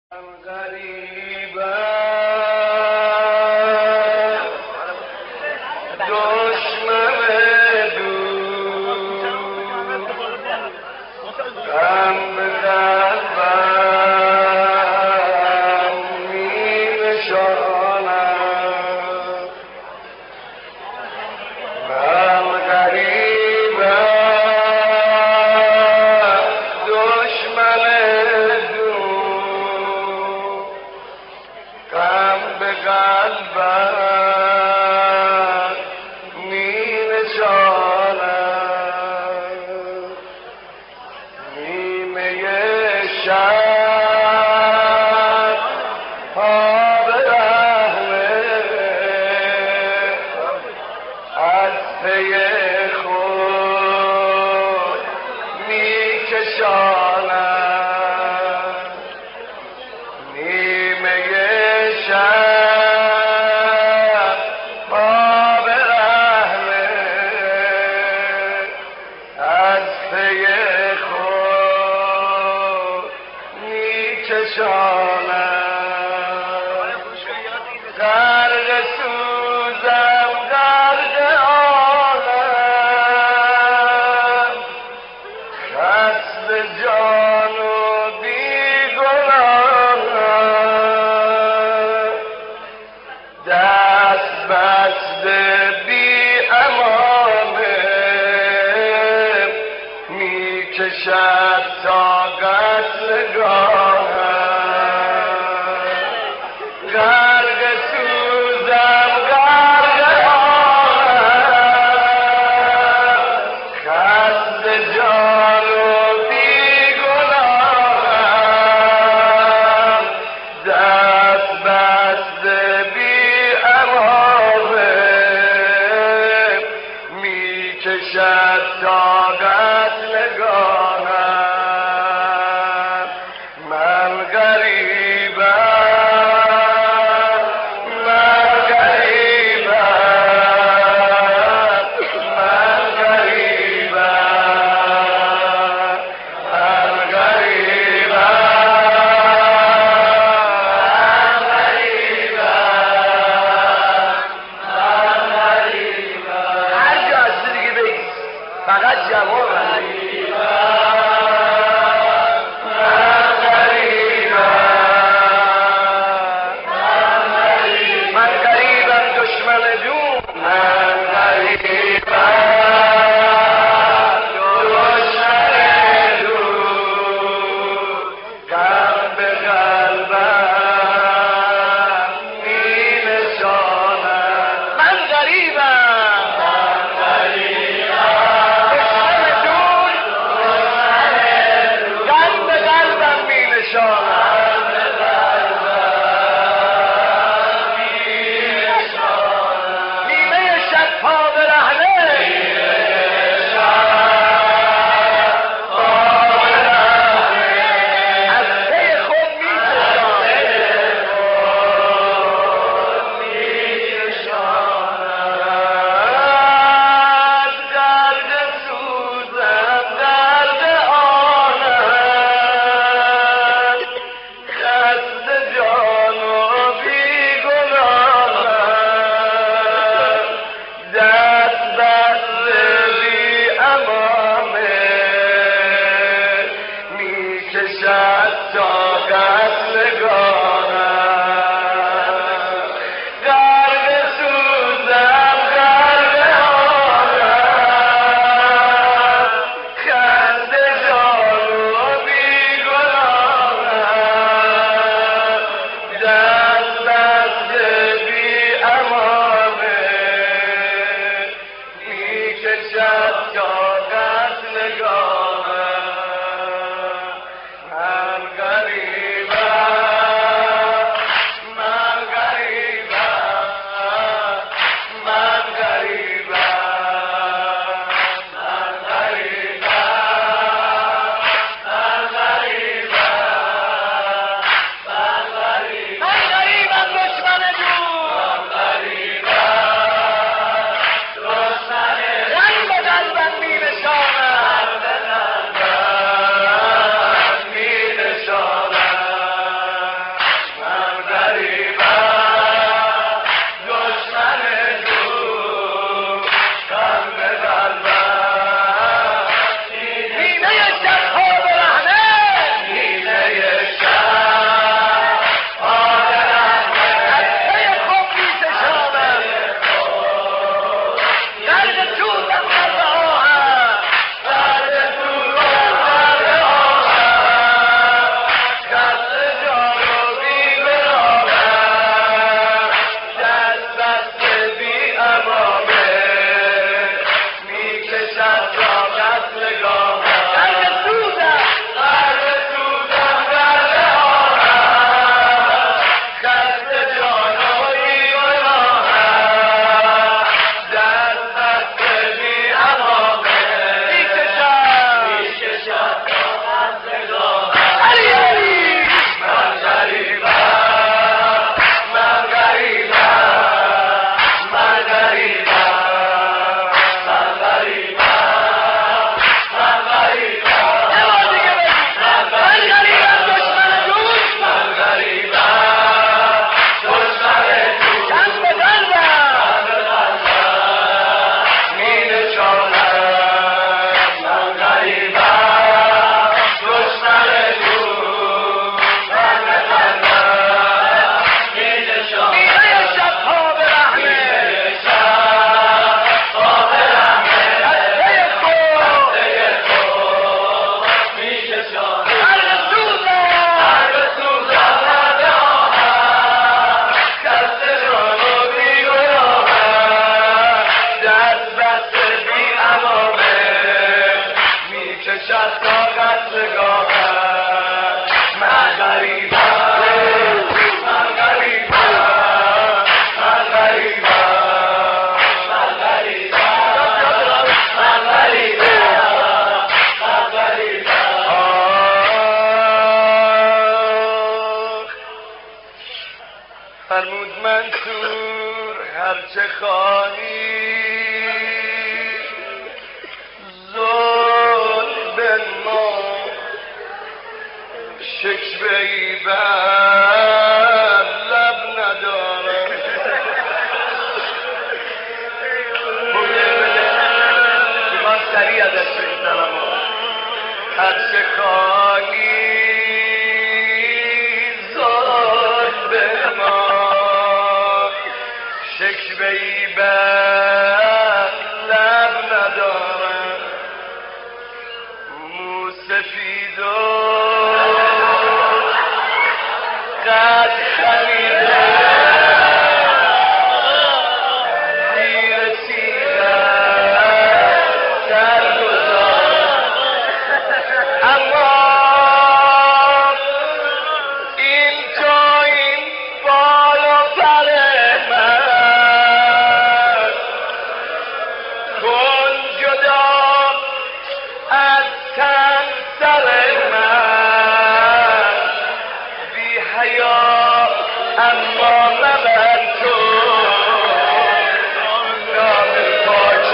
غریبه دشمن دور غم به قلبم می نشاند. غم غریبه دشمن دور غم به قلبم می نشاند. نیمه شب آب رحمه از پی خود می کشاند. نیمه شب آب رحمه از پی خود می کشاند. غرق سوزم غرق آنم خسب جان و بیگناهم. دست بسته بی امانه می کشد تا قتلگاهم. غرق سوزم غرق آنم خسب جان و بیگناهم. دست بسته بی امانه می کشد تا قتلگاهم. من غریبم، من غریبم، من غریبم، من غریبم، من غریبم. هر جا هستی دیگه بگید، فقط جواب غریبم، من غریبم. فرمود منصور هرچه خواهی ظلم به ما شکوه‌ای بر لب ندارم. میخوام سریع ازش بگذرم. هرچه خواهی ظلم به ما شکوه‌ای بر لب ندارم. موسفید و قد خمیده زیر تیغت در گذار. اما این تو این بال و پر من کن جدا از تن سر من. بی حیا اما من تو نام پاک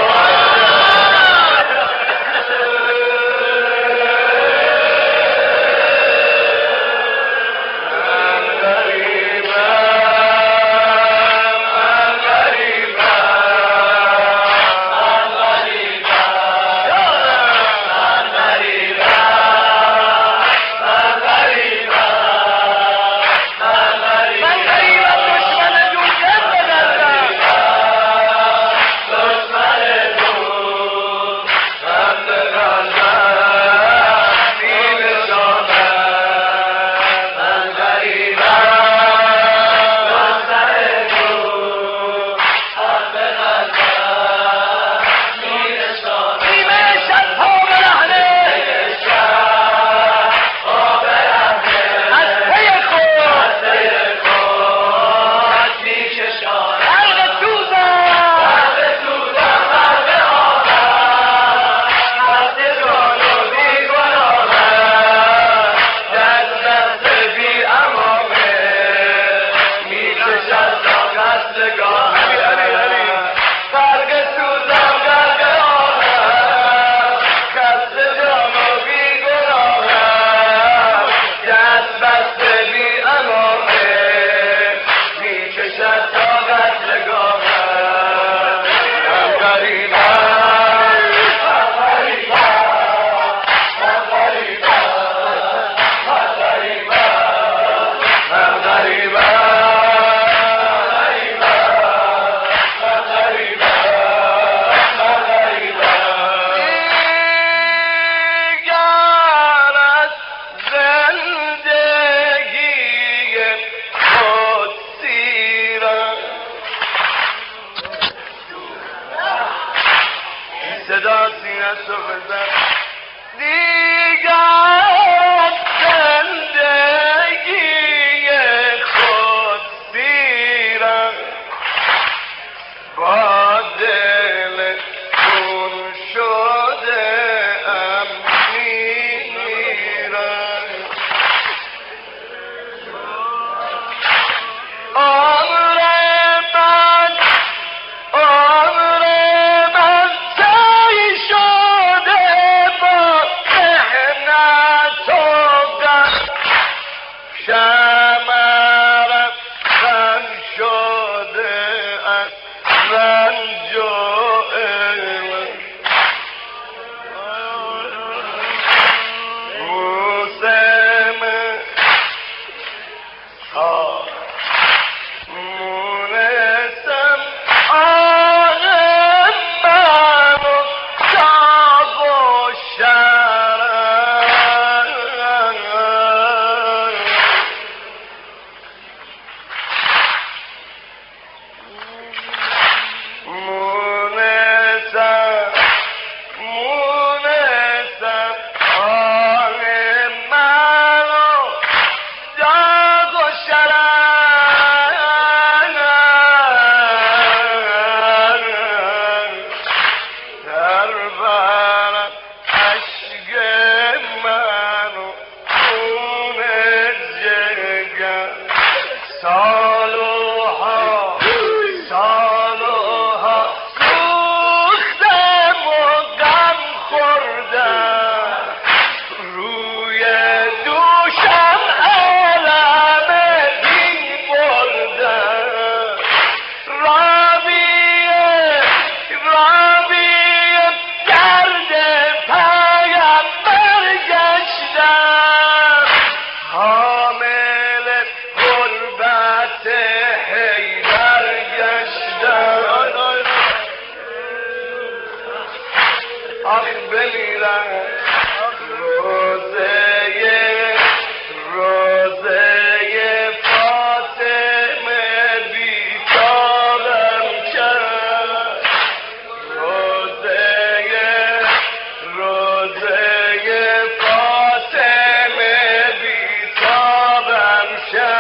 صدا سینه‌ش رو بزن. دیگر زندگی خود سیرم با دل خون شده ام میمیرم. شمرم خم شده از رنج و علم. موسم مونسم آن من و داغ و سال شب